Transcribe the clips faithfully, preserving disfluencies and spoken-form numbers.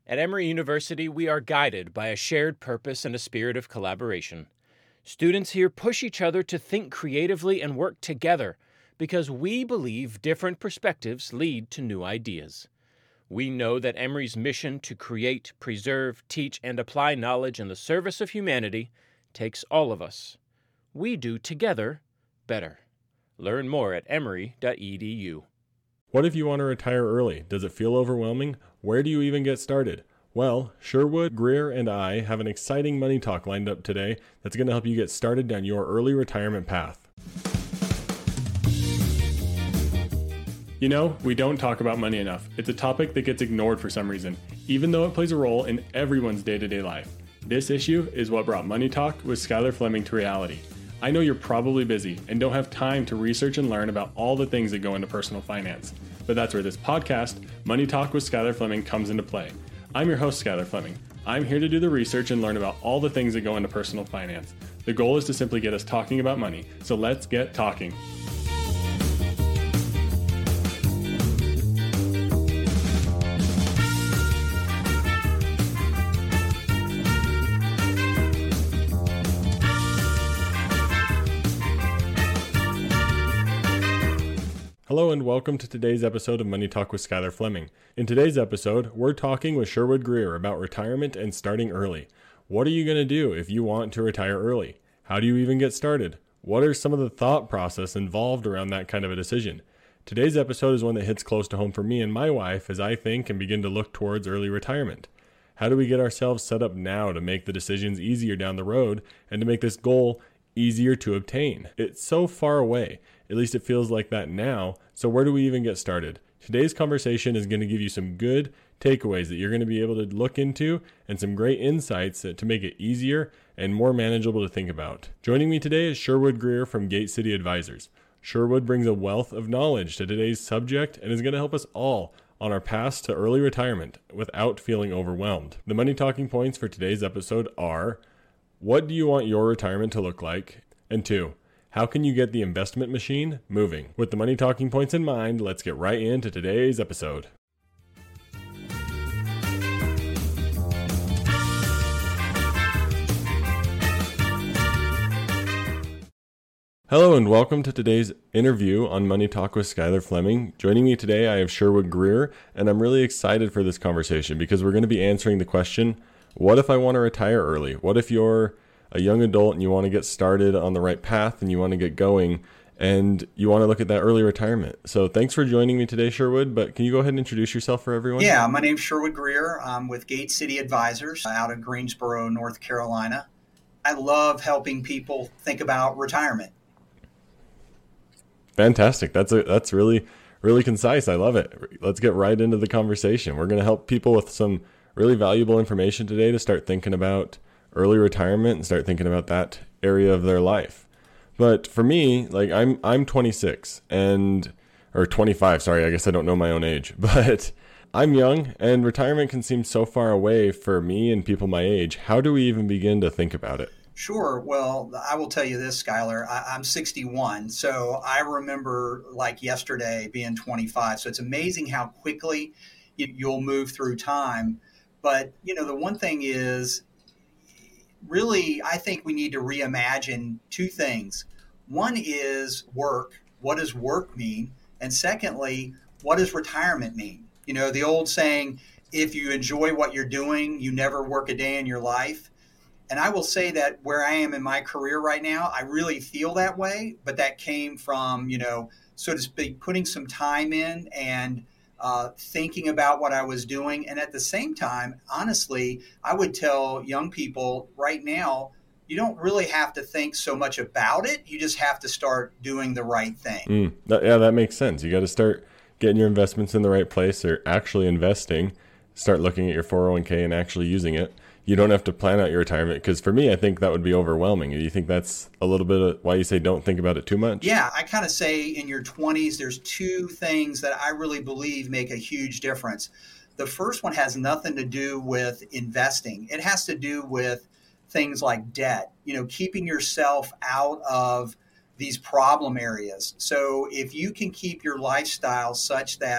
At Emory University, we are guided by a shared purpose and a spirit of collaboration. Students here push each other to think creatively and work together because we believe different perspectives lead to new ideas. We know that Emory's mission to create, preserve, teach, and apply knowledge in the service of humanity takes all of us. We do together better. Learn more at emory dot e d u. What if you want to retire early? Does it feel overwhelming? Where do you even get started? Well, Sherwood, Greer, and I have an exciting money talk lined up today that's going to help you get started down your early retirement path. You know, we don't talk about money enough. It's a topic that gets ignored for some reason, even though it plays a role in everyone's day-to-day life. This issue is what brought Money Talk with Skylar Fleming to reality. I know you're probably busy and don't have time to research and learn about all the things that go into personal finance. But that's where this podcast, Money Talk with Skylar Fleming, comes into play. I'm your host, Skylar Fleming. I'm here to do the research and learn about all the things that go into personal finance. The goal is to simply get us talking about money. So let's get talking. Hello and welcome to today's episode of Money Talk with Skylar Fleming. In today's episode, we're talking with Sherwood Greer about retirement and starting early. What are you going to do if you want to retire early? How do you even get started? What are some of the thought process involved around that kind of a decision? Today's episode is one that hits close to home for me and my wife as I think and begin to look towards early retirement. How do we get ourselves set up now to make the decisions easier down the road and to make this goal easier to obtain? It's so far away. At least it feels like that now. So where do we even get started? Today's conversation is going to give you some good takeaways that you're going to be able to look into and some great insights to make it easier and more manageable to think about. Joining me today is Sherwood Greer from Gate City Advisors. Sherwood brings a wealth of knowledge to today's subject and is going to help us all on our path to early retirement without feeling overwhelmed. The money talking points for today's episode are: what do you want your retirement to look like? And two, how can you get the investment machine moving? With the money talking points in mind, let's get right into today's episode. Hello and welcome to today's interview on Money Talk with Skylar Fleming. Joining me today, I have Sherwood Greer, and I'm really excited for this conversation because we're going to be answering the question, what if I want to retire early? What if you're a young adult and you want to get started on the right path and you want to get going and you want to look at that early retirement? So thanks for joining me today, Sherwood, but can you go ahead and introduce yourself for everyone? Yeah, my name's Sherwood Greer. I'm with Gate City Advisors out of Greensboro, North Carolina. I love helping people think about retirement. Fantastic. That's a, that's really, really concise. I love it. Let's get right into the conversation. We're going to help people with some really valuable information today to start thinking about early retirement and start thinking about that area of their life. But for me, like I'm I'm twenty-six and or twenty-five, sorry, I guess I don't know my own age, but I'm young and retirement can seem so far away for me and people my age. How do we even begin to think about it? Sure. Well, I will tell you this, Skylar. I, I'm sixty-one, so I remember like yesterday being twenty-five. So it's amazing how quickly you, you'll move through time. But, you know, the one thing is, really, I think we need to reimagine two things. One is work. What does work mean? And secondly, what does retirement mean? You know, the old saying, if you enjoy what you're doing, you never work a day in your life. And I will say that where I am in my career right now, I really feel that way. But that came from, you know, so to speak, putting some time in and Uh, thinking about what I was doing. And at the same time, honestly, I would tell young people right now, you don't really have to think so much about it. You just have to start doing the right thing. Mm, that, yeah, that makes sense. You got to start getting your investments in the right place or actually investing. Start looking at your four oh one k and actually using it. You don't have to plan out your retirement, because for me, I think that would be overwhelming. Do you think that's a little bit of why you say don't think about it too much? Yeah, I kind of say in your twenties, there's two things that I really believe make a huge difference. The first one has nothing to do with investing. It has to do with things like debt, you know, keeping yourself out of these problem areas. So if you can keep your lifestyle such that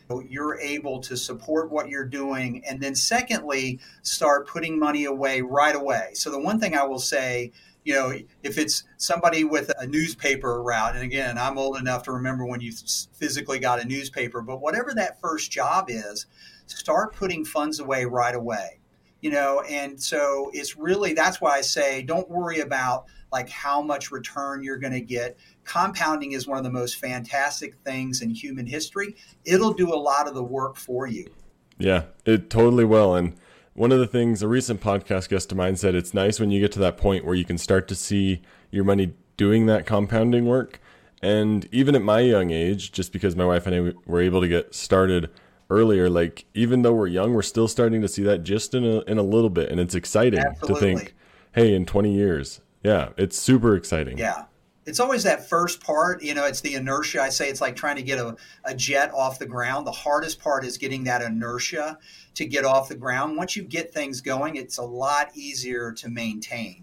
you're able to support what you're doing. And then secondly, start putting money away right away. So the one thing I will say, you know, if it's somebody with a newspaper route, and again, I'm old enough to remember when you physically got a newspaper, but whatever that first job is, start putting funds away right away, you know, and so it's really, that's why I say, don't worry about like how much return you're going to get. Compounding is one of the most fantastic things in human history. It'll do a lot of the work for you. Yeah, it totally will. And one of the things, a recent podcast guest of mine said, it's nice when you get to that point where you can start to see your money doing that compounding work. And even at my young age, just because my wife and I were able to get started earlier, like even though we're young, we're still starting to see that just in a, in a little bit. And it's exciting Absolutely. to think, hey, in twenty years, yeah, it's super exciting. Yeah. It's always that first part, you know, it's the inertia. I say it's like trying to get a, a jet off the ground. The hardest part is getting that inertia to get off the ground. Once you get things going, it's a lot easier to maintain.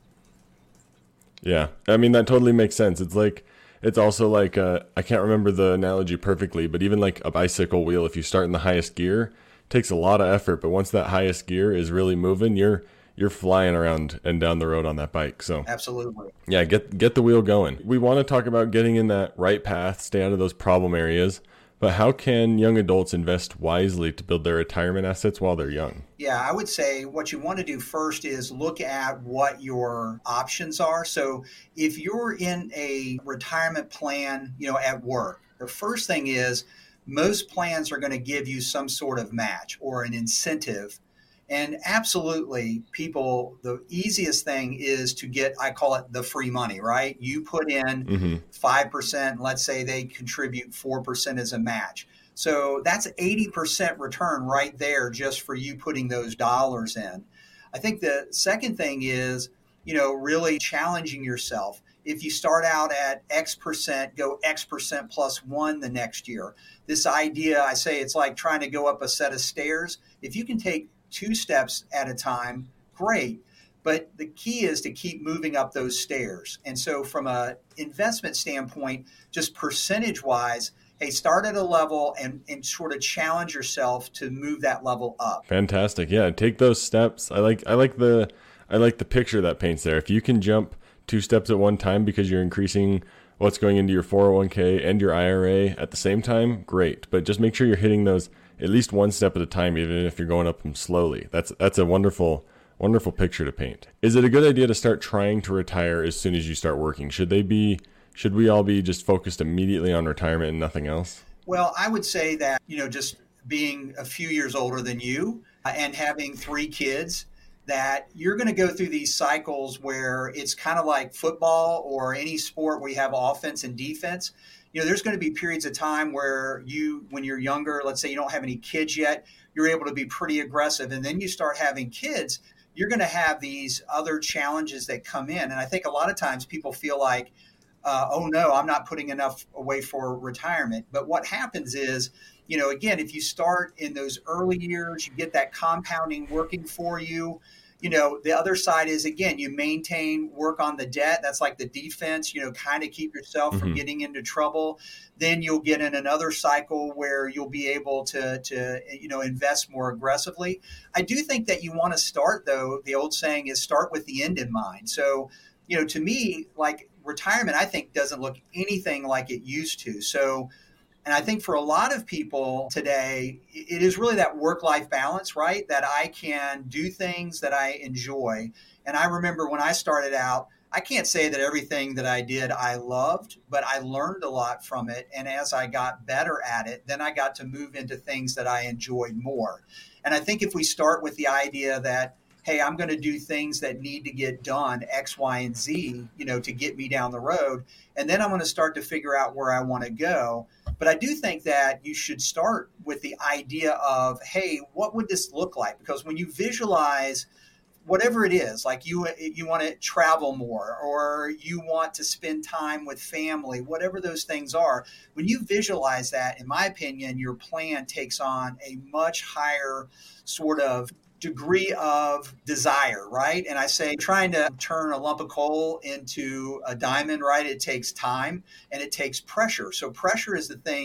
Yeah. I mean, that totally makes sense. It's like, it's also like, uh, I can't remember the analogy perfectly, but even like a bicycle wheel, if you start in the highest gear, it takes a lot of effort. But once that highest gear is really moving, you're you're flying around and down the road on that bike. So absolutely. Yeah, get get the wheel going. We want to talk about getting in that right path, stay out of those problem areas. But how can young adults invest wisely to build their retirement assets while they're young? Yeah, I would say what you want to do first is look at what your options are. So if you're in a retirement plan, you know, at work, the first thing is most plans are going to give you some sort of match or an incentive. And absolutely, people, the easiest thing is to get, I call it the free money, right? You put in mm-hmm. five percent, let's say they contribute four percent as a match. So that's eighty percent return right there just for you putting those dollars in. I think the second thing is, you know, really challenging yourself. If you start out at X percent, go X percent plus one the next year. This idea, I say it's like trying to go up a set of stairs. If you can take two steps at a time, great. But the key is to keep moving up those stairs. And so from a investment standpoint, just percentage wise, hey, start at a level and, and sort of challenge yourself to move that level up. Fantastic. Yeah. Take those steps. I like, I like the, I like the picture that paints there. If you can jump two steps at one time because you're increasing what's going into your four oh one k and your I R A at the same time, great. But just make sure you're hitting those at least one step at a time, even if you're going up them slowly. That's that's a wonderful, wonderful picture to paint. Is it a good idea to start trying to retire as soon as you start working? Should they be, should we all be just focused immediately on retirement and nothing else? Well, I would say that, you know, just being a few years older than you uh, and having three kids, that you're going to go through these cycles where it's kind of like football or any sport where you have offense and defense. You know, there's going to be periods of time where you, when you're younger, let's say you don't have any kids yet, you're able to be pretty aggressive. And then you start having kids, you're going to have these other challenges that come in. And I think a lot of times people feel like, uh, oh, no, I'm not putting enough away for retirement. But what happens is, you know, again, if you start in those early years, you get that compounding working for you. You know, the other side is, again, you maintain, work on the debt. That's like the defense, you know, kind of keep yourself mm-hmm. from getting into trouble. Then you'll get in another cycle where you'll be able to, to, you know, invest more aggressively. I do think that you want to start, though, the old saying is start with the end in mind. So, you know, to me, like retirement, I think doesn't look anything like it used to. So, and I think for a lot of people today, it is really that work-life balance, right? That I can do things that I enjoy. And I remember when I started out, I can't say that everything that I did I loved, but I learned a lot from it. And as I got better at it, then I got to move into things that I enjoyed more. And I think if we start with the idea that, hey, I'm going to do things that need to get done, X, Y, and Z, you know, to get me down the road. And then I'm going to start to figure out where I want to go. But I do think that you should start with the idea of, hey, what would this look like? Because when you visualize whatever it is, like you you want to travel more or you want to spend time with family, whatever those things are, when you visualize that, in my opinion, your plan takes on a much higher sort of degree of desire, right? And I say trying to turn a lump of coal into a diamond, right? It takes time and it takes pressure. So pressure is the things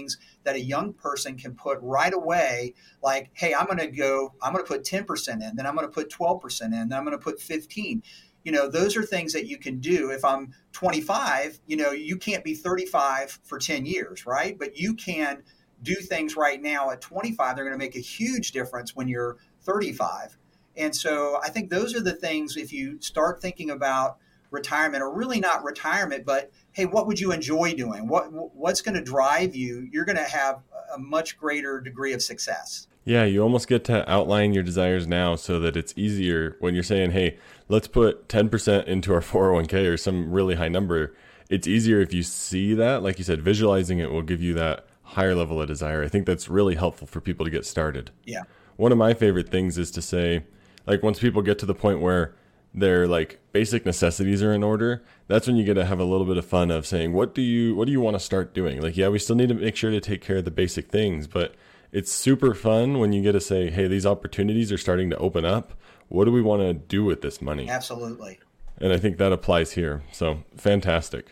that a young person can put right away, like, hey, I'm going to go, I'm going to put ten percent in, then I'm going to put twelve percent in, then I'm going to put fifteen. You know, those are things that you can do. If I'm twenty-five, you know, you can't be thirty-five for ten years, right? But you can do things right now at twenty-five. They're going to make a huge difference when you're thirty-five. And so I think those are the things, if you start thinking about retirement, or really not retirement, but hey, what would you enjoy doing? What what's going to drive you? You're going to have a much greater degree of success. Yeah, you almost get to outline your desires now so that it's easier when you're saying, hey, let's put ten percent into our four oh one k or some really high number. It's easier if you see that. Like you said, visualizing it will give you that higher level of desire. I think that's really helpful for people to get started. Yeah. One of my favorite things is to say, like, once people get to the point where their like basic necessities are in order, that's when you get to have a little bit of fun of saying, what do you what do you want to start doing? Like, yeah, we still need to make sure to take care of the basic things, but it's super fun when you get to say, hey, these opportunities are starting to open up. What do we want to do with this money? Absolutely. And I think that applies here. So fantastic.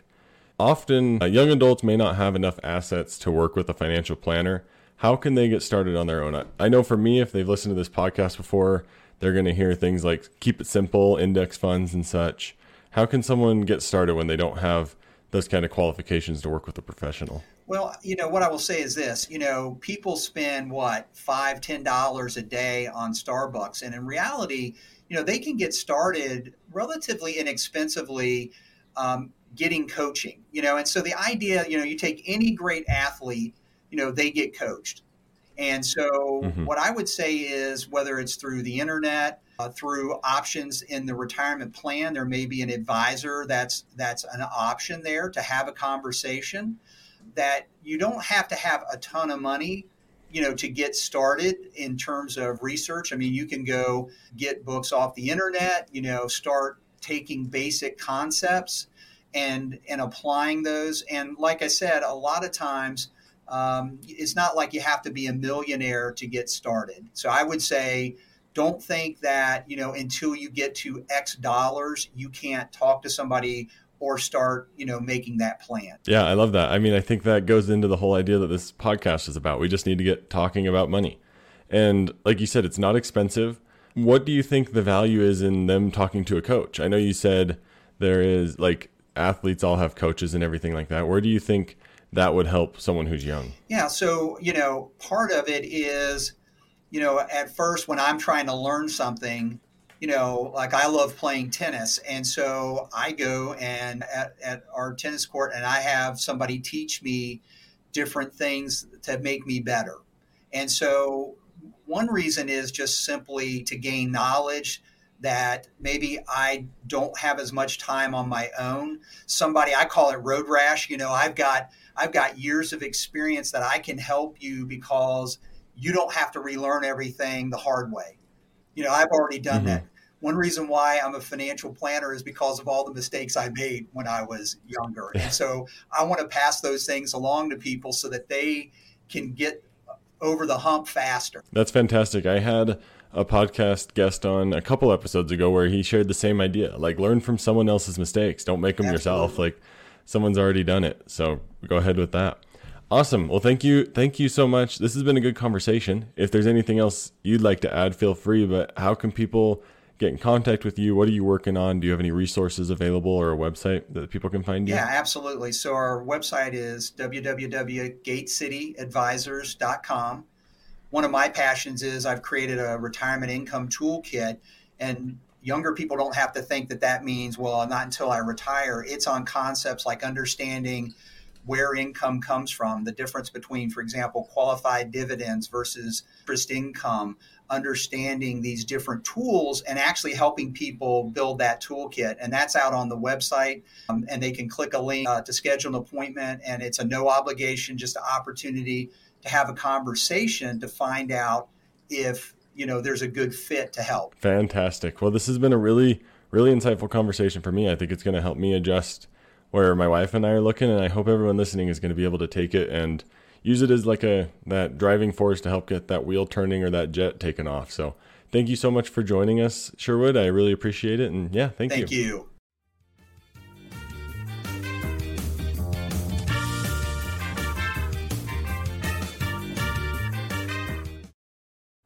Often uh, young adults may not have enough assets to work with a financial planner. How can they get started on their own? I, I know for me, if they've listened to this podcast before, they're going to hear things like keep it simple, index funds and such. How can someone get started when they don't have those kind of qualifications to work with a professional? Well, you know, what I will say is this, you know, people spend what, five, ten dollars a day on Starbucks. And in reality, you know, they can get started relatively inexpensively um, getting coaching, you know. And so the idea, you know, you take any great athlete, you know, they get coached. And so mm-hmm. what I would say is, whether it's through the internet, uh, through options in the retirement plan, there may be an advisor that's that's an option there to have a conversation, that you don't have to have a ton of money, you know, to get started in terms of research. I mean, you can go get books off the internet, you know, start taking basic concepts and and applying those. And like I said, a lot of times, Um, it's not like you have to be a millionaire to get started. So I would say, don't think that, you know, until you get to X dollars, you can't talk to somebody or start, you know, making that plan. Yeah, I love that. I mean, I think that goes into the whole idea that this podcast is about. We just need to get talking about money. And like you said, it's not expensive. What do you think the value is in them talking to a coach? I know you said there is, like, athletes all have coaches and everything like that. Where do you think that would help someone who's young? Yeah. So, you know, part of it is, you know, at first when I'm trying to learn something, you know, like I love playing tennis. And so I go and at, at our tennis court and I have somebody teach me different things to make me better. And so one reason is just simply to gain knowledge that maybe I don't have as much time on my own. Somebody, I call it road rash. You know, I've got I've got years of experience that I can help you because you don't have to relearn everything the hard way. You know, I've already done mm-hmm. that. One reason why I'm a financial planner is because of all the mistakes I made when I was younger. And so I want to pass those things along to people so that they can get over the hump faster. That's fantastic. I had a podcast guest on a couple episodes ago where he shared the same idea, like learn from someone else's mistakes. Don't make them Absolutely. yourself. Like someone's already done it. So go ahead with that. Awesome. Well, thank you. Thank you so much. This has been a good conversation. If there's anything else you'd like to add, feel free, but how can people get in contact with you? What are you working on? Do you have any resources available or a website that people can find you? Yeah, absolutely. So our website is w w w dot gate city advisors dot com. One of my passions is I've created a retirement income toolkit, and younger people don't have to think that that means, well, not until I retire. It's on concepts like understanding where income comes from, the difference between, for example, qualified dividends versus interest income, understanding these different tools and actually helping people build that toolkit. And that's out on the website. Um, and they can click a link uh, to schedule an appointment. And it's a no obligation, just an opportunity to have a conversation to find out if, you know, there's a good fit to help. Fantastic. Well, this has been a really, really insightful conversation for me. I think it's going to help me adjust where my wife and I are looking, and I hope everyone listening is going to be able to take it and use it as like a that driving force to help get that wheel turning or that jet taken off. So thank you so much for joining us, Sherwood. I really appreciate it. And yeah, thank, thank you. Thank you.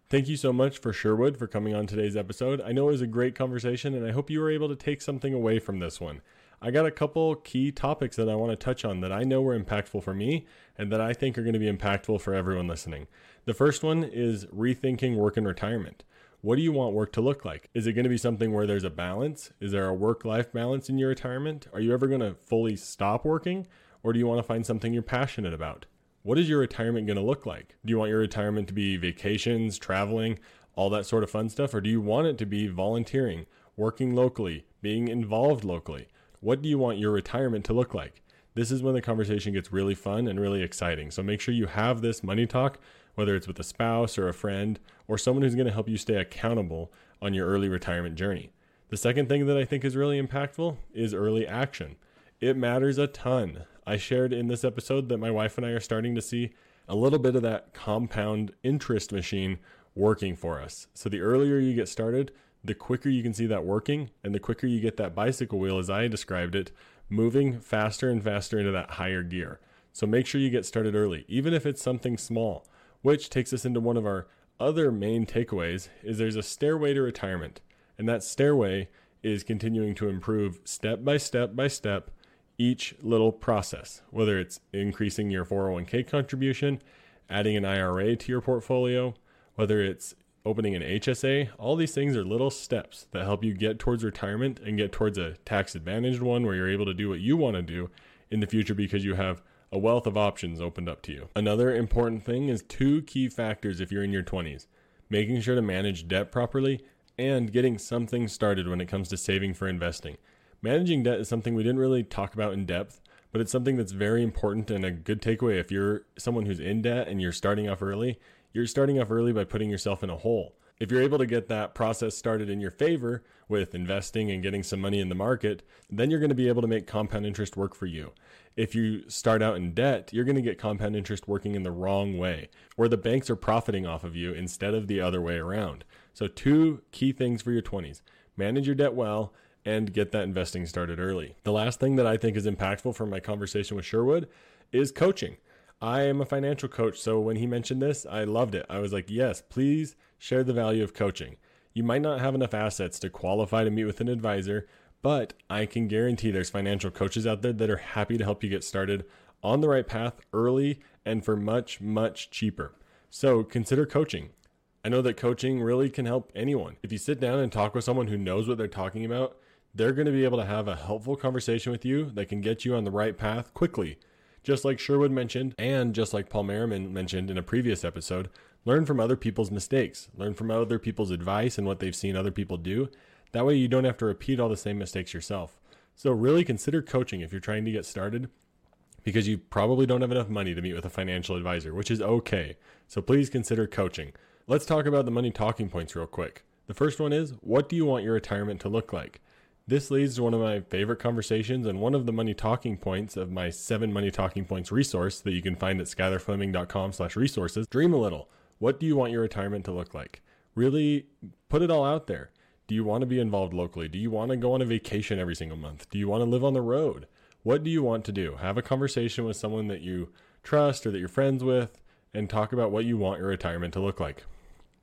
Thank you so much for Sherwood for coming on today's episode. I know it was a great conversation, and I hope you were able to take something away from this one. I got a couple key topics that I want to touch on that I know were impactful for me and that I think are going to be impactful for everyone listening. The first one is rethinking work and retirement. What do you want work to look like? Is it going to be something where there's a balance? Is there a work-life balance in your retirement? Are you ever going to fully stop working? Or do you want to find something you're passionate about? What is your retirement going to look like? Do you want your retirement to be vacations, traveling, all that sort of fun stuff? Or do you want it to be volunteering, working locally, being involved locally? What do you want your retirement to look like? This is when the conversation gets really fun and really exciting. So make sure you have this money talk, whether it's with a spouse or a friend or someone who's going to help you stay accountable on your early retirement journey. The second thing that I think is really impactful is early action. It matters a ton. I shared in this episode that my wife and I are starting to see a little bit of that compound interest machine working for us. So the earlier you get started, the quicker you can see that working, and the quicker you get that bicycle wheel, as I described it, moving faster and faster into that higher gear. So make sure you get started early, even if it's something small, which takes us into one of our other main takeaways is there's a stairway to retirement. And that stairway is continuing to improve step by step by step each little process, whether it's increasing your four oh one k contribution, adding an I R A to your portfolio, whether it's opening an H S A. All these things are little steps that help you get towards retirement and get towards a tax advantaged one where you're able to do what you want to do in the future because you have a wealth of options opened up to you. Another important thing is two key factors if you're in your twenties, making sure to manage debt properly and getting something started when it comes to saving for investing. Managing debt is something we didn't really talk about in depth, but it's something that's very important and a good takeaway. If you're someone who's in debt and you're starting off early, you're starting off early by putting yourself in a hole. If you're able to get that process started in your favor with investing and getting some money in the market, then you're going to be able to make compound interest work for you. If you start out in debt, you're going to get compound interest working in the wrong way, where the banks are profiting off of you instead of the other way around. So two key things for your twenties. Manage your debt well and get that investing started early. The last thing that I think is impactful from my conversation with Sherwood is coaching. I am a financial coach, so when he mentioned this, I loved it. I was like, yes, please share the value of coaching. You might not have enough assets to qualify to meet with an advisor, but I can guarantee there's financial coaches out there that are happy to help you get started on the right path early and for much, much cheaper. So consider coaching. I know that coaching really can help anyone. If you sit down and talk with someone who knows what they're talking about, they're going to be able to have a helpful conversation with you that can get you on the right path quickly. Just like Sherwood mentioned, and just like Paul Merriman mentioned in a previous episode, learn from other people's mistakes. Learn from other people's advice and what they've seen other people do. That way you don't have to repeat all the same mistakes yourself. So really consider coaching if you're trying to get started, because you probably don't have enough money to meet with a financial advisor, which is okay. So please consider coaching. Let's talk about the money talking points real quick. The first one is, what do you want your retirement to look like? This leads to one of my favorite conversations and one of the money talking points of my seven money talking points resource that you can find at skylarfleming.com slash resources. Dream a little. What do you want your retirement to look like? Really put it all out there. Do you want to be involved locally? Do you want to go on a vacation every single month? Do you want to live on the road? What do you want to do? Have a conversation with someone that you trust or that you're friends with and talk about what you want your retirement to look like.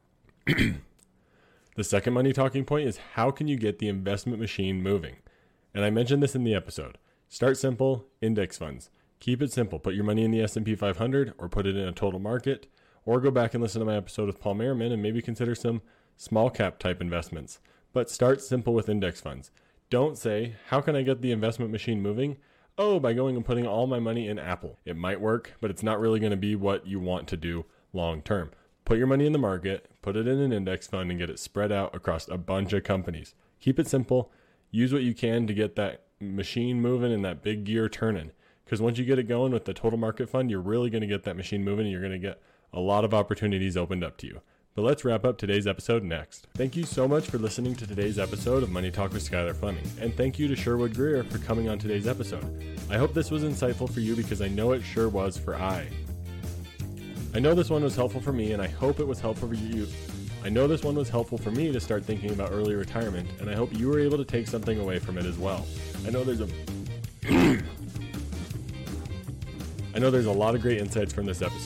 The second money talking point is, how can you get the investment machine moving? And I mentioned this in the episode. Start simple, index funds. Keep it simple. Put your money in the S and P five hundred or put it in a total market, or go back and listen to my episode with Paul Merriman and maybe consider some small cap type investments. But start simple with index funds. Don't say, how can I get the investment machine moving? Oh, by going and putting all my money in Apple. It might work, but it's not really going to be what you want to do long term. Put your money in the market, put it in an index fund, and get it spread out across a bunch of companies. Keep it simple. Use what you can to get that machine moving and that big gear turning. Because once you get it going with the total market fund, you're really going to get that machine moving and you're going to get a lot of opportunities opened up to you. But let's wrap up today's episode next. Thank you so much for listening to today's episode of Money Talk with Skylar Fleming. And thank you to Sherwood Greer for coming on today's episode. I hope this was insightful for you because I know it sure was for I. I know this one was helpful for me, and I hope it was helpful for you. I know this one was helpful for me to start thinking about early retirement, and I hope you were able to take something away from it as well. I know there's a I know there's a lot of great insights from this episode.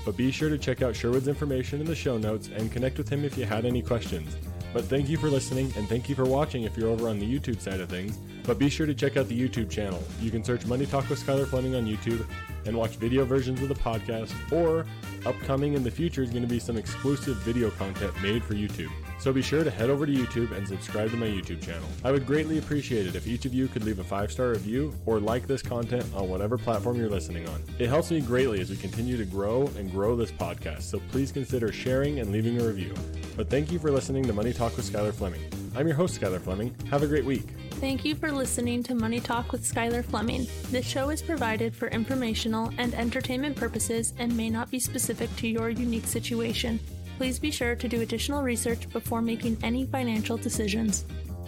but be sure to check out Sherwood's information in the show notes and connect with him if you had any questions. But thank you for listening, and thank you for watching if you're over on the YouTube side of things. But be sure to check out the YouTube channel. You can search Money Talk with Skylar Fleming on YouTube and watch video versions of the podcast, or upcoming in the future is going to be some exclusive video content made for YouTube. So be sure to head over to YouTube and subscribe to my YouTube channel. I would greatly appreciate it if each of you could leave a five-star review or like this content on whatever platform you're listening on. It helps me greatly as we continue to grow and grow this podcast, so please consider sharing and leaving a review. But thank you for listening to Money Talk with Skylar Fleming. I'm your host, Skylar Fleming. Have a great week. Thank you for listening to Money Talk with Skylar Fleming. This show is provided for informational and entertainment purposes and may not be specific to your unique situation. Please be sure to do additional research before making any financial decisions.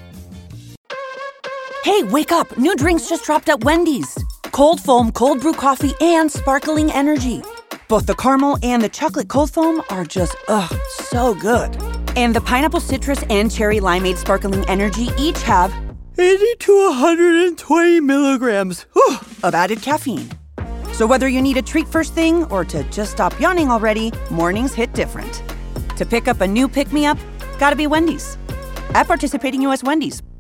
Hey, wake up! New drinks just dropped at Wendy's. Cold foam, cold brew coffee, and sparkling energy. Both the caramel and the chocolate cold foam are just, ugh, so good. And the pineapple citrus and cherry limeade sparkling energy each have eighty to one hundred twenty milligrams whew, of added caffeine. So whether you need a treat first thing or to just stop yawning already, mornings hit different. To pick up a new pick-me-up, gotta be Wendy's. At participating U S Wendy's.